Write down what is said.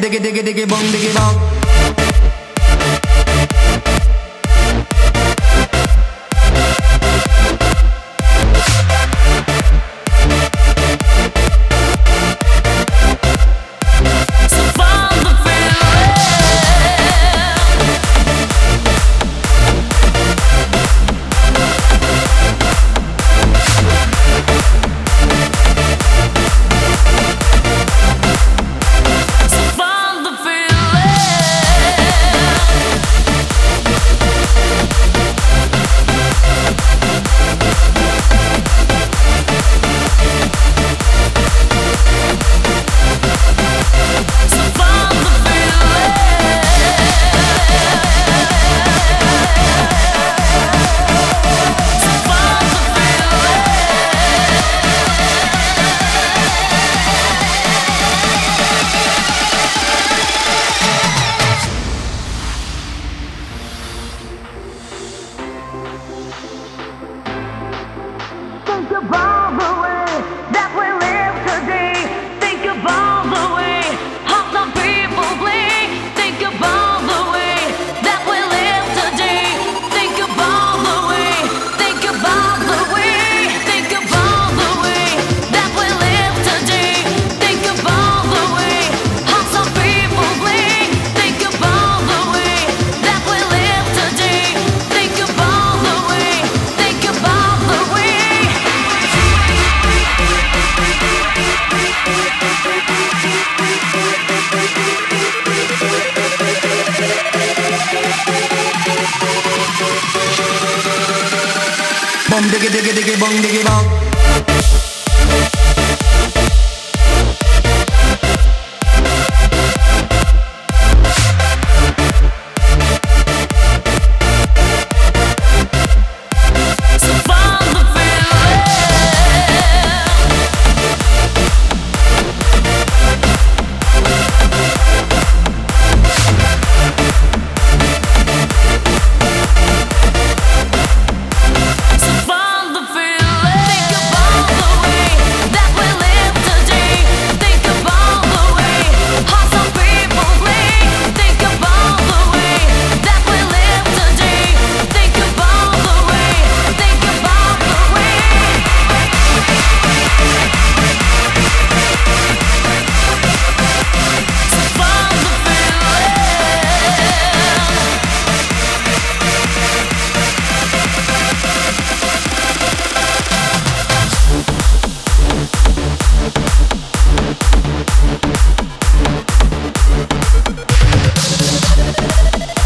diggy diggy diggy bong diggy bong. Think of all the way that we live today. Think of all the way how some people play. Think of all the way that we live today. Think of all the way. Think of all the way. Think of all the way that we live today. Think of all the way how some people play. Think of all the way that we live today. Think of all the way. Think of all the way. Bong diggy diggy diggy bong diggy bong.